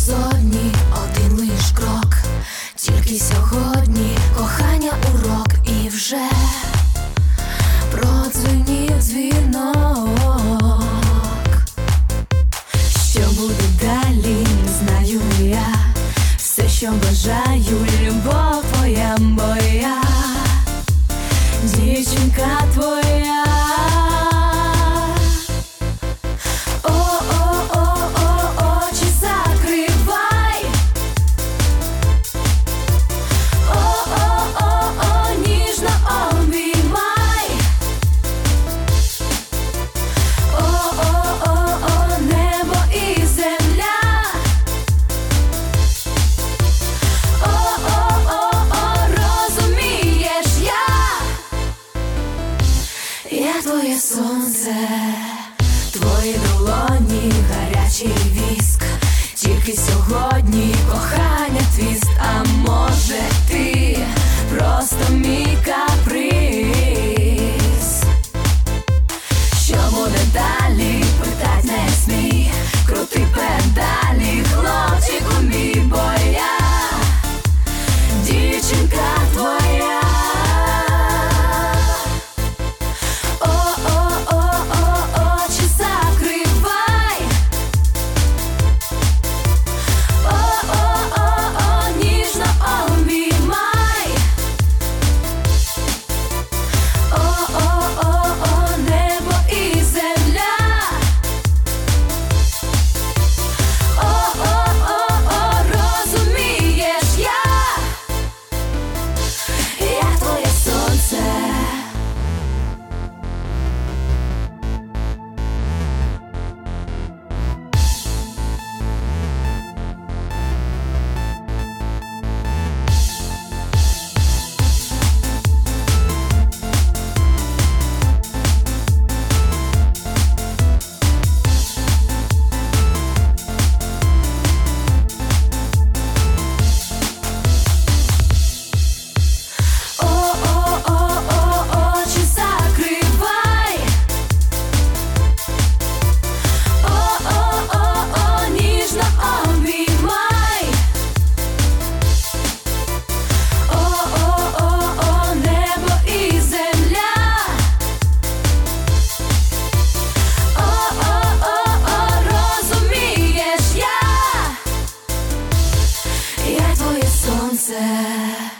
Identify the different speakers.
Speaker 1: зовні один лиш крок, тільки сьогодні кохання урок, і вже продзвенів дзвінок. Що буде далі, не знаю я. Все, що бажаю, любов твоя, моя дівчинка твоя. Очі закривай. Ніжно обіймай. Небо і земля. Розумієш, я твоє сонце, твої долоні, гарячий віск. Тільки сьогодні кохання твіст, а може ти просто мій каприз. Що буде далі, питать не смій. Крути педалі, хлопчику мій, бо я дівчинка твоя. Очі закривай. Ніжно обіймай. Небо і земля. Розумієш, я твоє сонце. Очі закривай. Ніжно обіймай. Небо і земля. Розумієш, я твоє сонце.